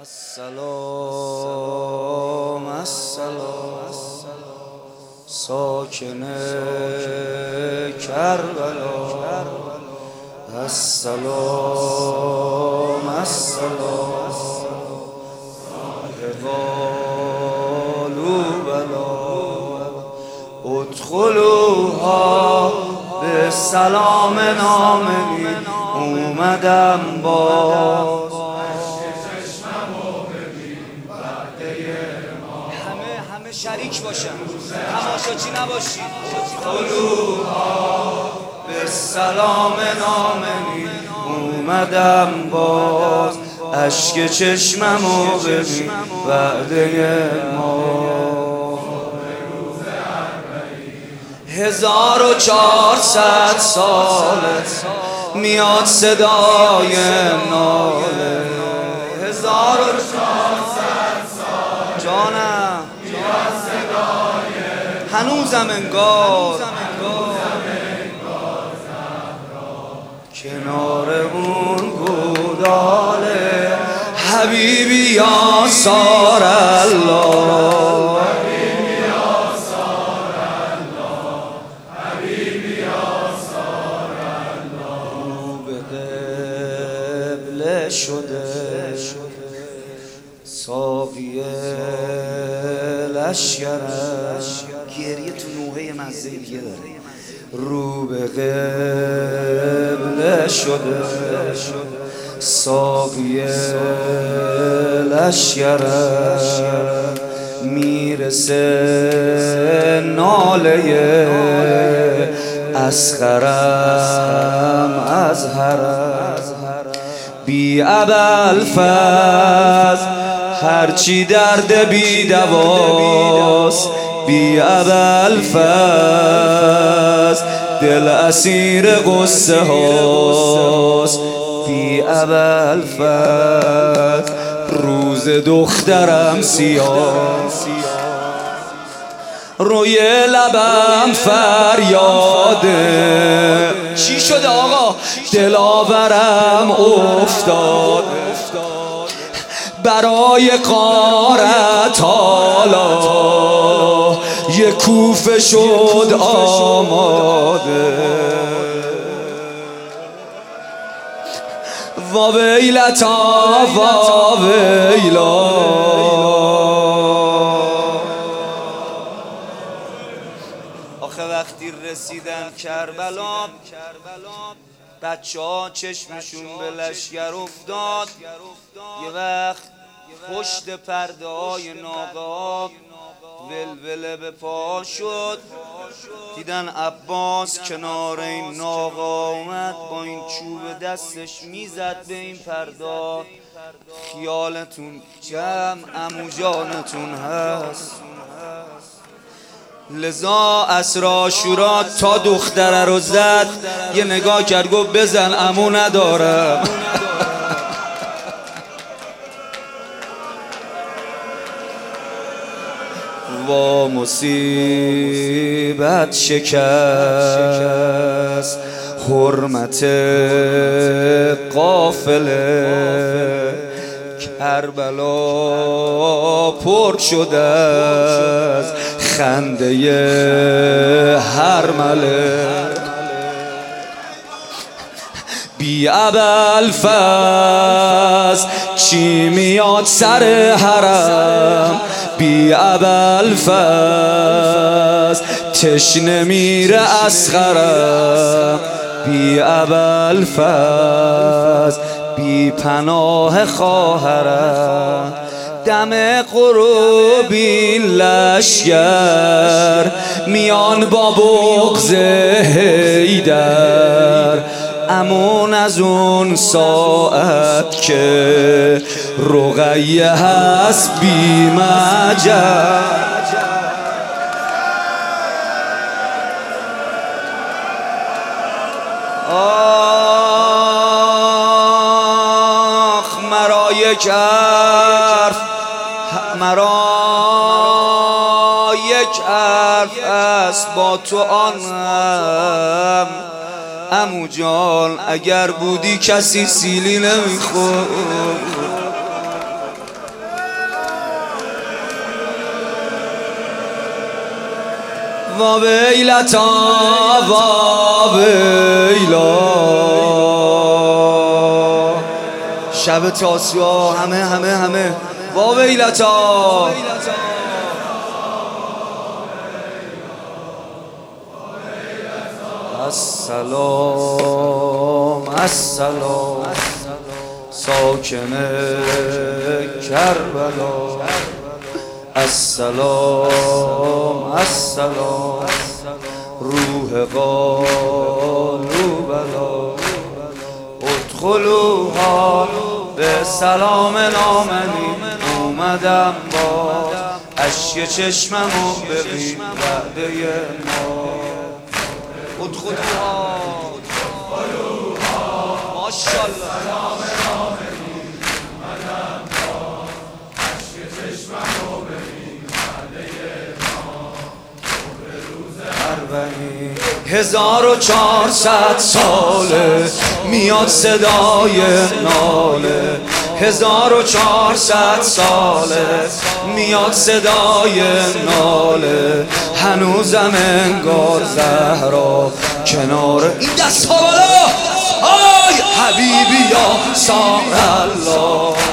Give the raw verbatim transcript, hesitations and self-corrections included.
السلام السلام ساکن کربلا السلام السلام قالوا بلا ادخلوها به سلام نامید اومدم باز همه همه شریک باشن تماشاچی نباشی ادخلوها به سلام نامید اومدم باز اشک چشممو ببین وعده ما هزار و چهارصد ساله میاد صدای ناله هزار و چهارصد ساله جانم میاد صدای هنوزم انگار کنار اون گوداله حبیبی یا سار الله حبیبی یا سار الله حبیبی یا سار الله رو به قبله شده ساقی لشگرش گریه تو نوحه مزه دیگه داره رو به قبله شده ساقی لشگرش میرسه ناله اصغرم از حرم بی ابوالفضل هرچی درد بی دواست بی ابوالفضل دل اسیر قصه هاست بی ابوالفضل روز دخترم سیاه روی لبم فریاده چی شده آقا دلاورم افتاد برای غارت حالا یه کوفه شد آماده وا ویلتا وا ویلا آخه وقتی رسیدن کربلا بچه ها چشمشون به لشگر افتاد یه وقت پشت پرده های ناقه ولوله به پا شد دیدن عباس کنار این ناقه اومد با این چوب دستش میزد به این پرده خیالتون جمع عمو جانتون هست لذا عصر عاشورا تا دختره رو زد یه نگاه کرد گفت بزن عمو ندارم وا مصیبت شکست حرمت قافله کربلا پر شده از خنده هر ملک بی ابوالفضل چی میاد سر حرم بی ابوالفضل تشنه میره اصغرم بی ابوالفضل بی پناه خواهرم دم غروبی لشگر میان با بغض حیدر امون از اون ساعت که رقیه هست بی مجر آخ مرا یک حرف مرا یک حرف است با تو آنم عمو جان اگر بودی کسی سیلی نمیخورد وا ویلتا وا ویلا. شب تاسوعا همه همه همه وا ویلتا. السلام السلام ساکن کربلا. السلام السلام روح قالوا بلا. ادخلوها به سلام نامنی. اومدم با اشک چشممو ببین وعده ما. ادخلوها ماشاءالله. هزار و چهارصد ساله میاد صدای ناله. هزار و چهارصد ساله میاد صدای ناله. هنوزم انگار زهرا کنار این دست ها بالا. آی حبیبی یا سار الله.